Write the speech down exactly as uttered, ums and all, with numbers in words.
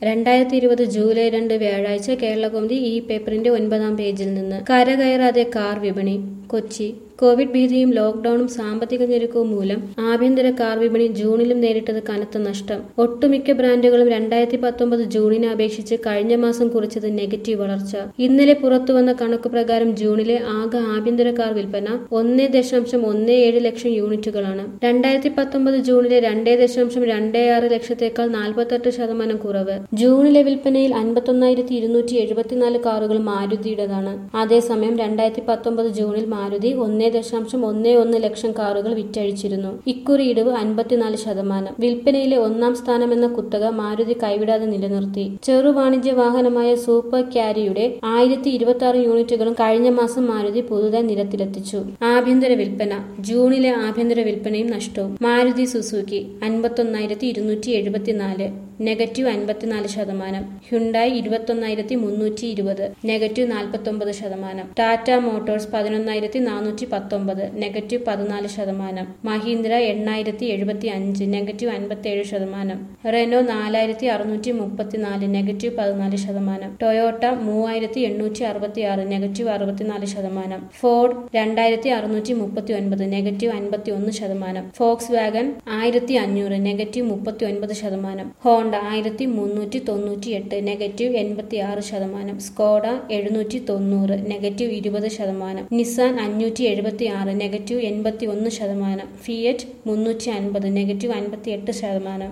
രണ്ടായിരത്തി ഇരുപത് ജൂലൈ രണ്ട് വ്യാഴാഴ്ച കേരളകൗമുദി ഈ പേപ്പറിന്റെ ഒൻപതാം പേജിൽ നിന്ന് കരകയറാതെ കാർ വിപണി. കൊച്ചി കോവിഡ് ഭീതിയും ലോക്ഡൌണും സാമ്പത്തിക ഞെരുക്കവും മൂലം ആഭ്യന്തര കാർ വിപണി ജൂണിലും നേരിട്ടത് കനത്ത നഷ്ടം. ഒട്ടുമിക്ക ബ്രാൻഡുകളും രണ്ടായിരത്തി പത്തൊമ്പത് ജൂണിനെ അപേക്ഷിച്ച് കഴിഞ്ഞ മാസം കുറിച്ചത് നെഗറ്റീവ് വളർച്ച. ഇന്നലെ പുറത്തുവന്ന കണക്ക് പ്രകാരം ജൂണിലെ ആകെ ആഭ്യന്തര കാർ വിൽപ്പന ഒന്നേ ദശാംശം ഒന്നേ ഏഴ് ലക്ഷം യൂണിറ്റുകളാണ്. രണ്ടായിരത്തി പത്തൊമ്പത് ജൂണിലെ രണ്ടേ ദശാംശം രണ്ടേ ആറ് ലക്ഷത്തേക്കാൾ നാൽപ്പത്തെട്ട് ശതമാനം കുറവ്. ജൂണിലെ വിൽപ്പനയിൽ അൻപത്തൊന്നായിരത്തി ഇരുന്നൂറ്റി എഴുപത്തിനാല് കാറുകൾ മാരുതിയുടേതാണ്. അതേസമയം രണ്ടായിരത്തി പത്തൊമ്പത് ജൂണിൽ മാരുതി ഒന്നേ ദശാംശം ഒന്നേ ഒന്ന് ലക്ഷം കാറുകൾ വിറ്റഴിച്ചിരുന്നു. ഇക്കുറി ഇടിവ് അൻപത്തിനാല് ശതമാനം. വിൽപ്പനയിലെ ഒന്നാം സ്ഥാനമെന്ന കുത്തക മാരുതി കൈവിടാതെ നിലനിർത്തി. ചെറു വാണിജ്യ വാഹനമായ സൂപ്പർ ക്യാരിയുടെ ആയിരത്തി ഇരുപത്തി ആറ് യൂണിറ്റുകളും കഴിഞ്ഞ മാസം മാരുതി പുതുതായി നിരത്തിലെത്തിച്ചു. ആഭ്യന്തര വിൽപ്പന. ജൂണിലെ ആഭ്യന്തര വിൽപ്പനയും നഷ്ടവും. മാരുതി സുസുക്കി അൻപത്തൊന്നായിരത്തി ഇരുന്നൂറ്റി എഴുപത്തിനാല് നെഗറ്റീവ് അൻപത്തിനാല് ശതമാനം. ഹ്യുണ്ടായി ഇരുപത്തൊന്നായിരത്തി മുന്നൂറ്റി ഇരുപത് നെഗറ്റീവ് നാൽപ്പത്തൊമ്പത് ശതമാനം. ടാറ്റ മോട്ടോഴ്സ് പതിനൊന്നായിരത്തി നാനൂറ്റി പത്തൊമ്പത് നെഗറ്റീവ് പതിനാല് ശതമാനം. മഹീന്ദ്ര എണ്ണായിരത്തി എഴുപത്തി അഞ്ച് നെഗറ്റീവ് അൻപത്തിയേഴ് ശതമാനം. റെനോ നാലായിരത്തി അറുന്നൂറ്റി മുപ്പത്തിനാല് നെഗറ്റീവ് പതിനാല് ശതമാനം. ടൊയോട്ട മൂവായിരത്തി എണ്ണൂറ്റി അറുപത്തി ആറ് നെഗറ്റീവ് അറുപത്തിനാല് ശതമാനം. ഫോർഡ് രണ്ടായിരത്തി അറുന്നൂറ്റി മുപ്പത്തി ഒൻപത് നെഗറ്റീവ് അൻപത്തി ഒന്ന് ശതമാനം. ഫോക്സ് വാഗൻ ആയിരത്തി അഞ്ഞൂറ് നെഗറ്റീവ് മുപ്പത്തി ഒൻപത് ശതമാനം. ഹോണ്ട ആയിരത്തി മുന്നൂറ്റി തൊണ്ണൂറ്റി എട്ട് നെഗറ്റീവ് എൺപത്തി ആറ് ശതമാനം. സ്കോഡ എഴുന്നൂറ്റി തൊണ്ണൂറ് നെഗറ്റീവ് ഇരുപത് ശതമാനം. നിസാൻ അഞ്ഞൂറ്റി എഴുപത്തി ആറ് നെഗറ്റീവ് എൺപത്തി ഒന്ന് ശതമാനം. ഫിയറ്റ് മുന്നൂറ്റി അൻപത് നെഗറ്റീവ് അൻപത്തി എട്ട് ശതമാനം.